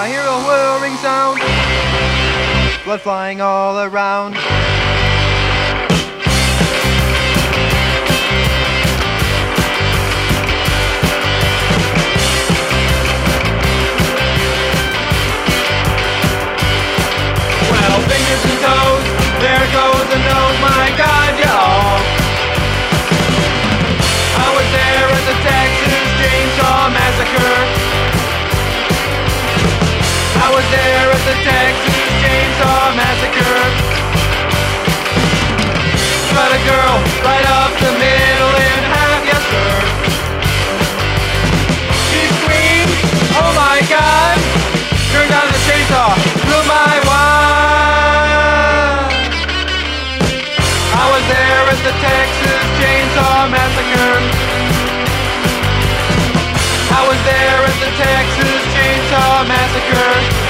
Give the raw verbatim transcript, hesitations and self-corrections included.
I hear a whirring sound, blood flying all around. Well, fingers and toes, there goes the nose, my God, y'all. I was there at the Texas Chainsaw Massacre. I was there at the Texas Chainsaw Massacre. Cut a girl right up the middle in half, yes sir. She screamed, oh my God. Turned on the chainsaw, blew my wine. I was there at the Texas Chainsaw Massacre. I was there at the Texas Chainsaw Massacre.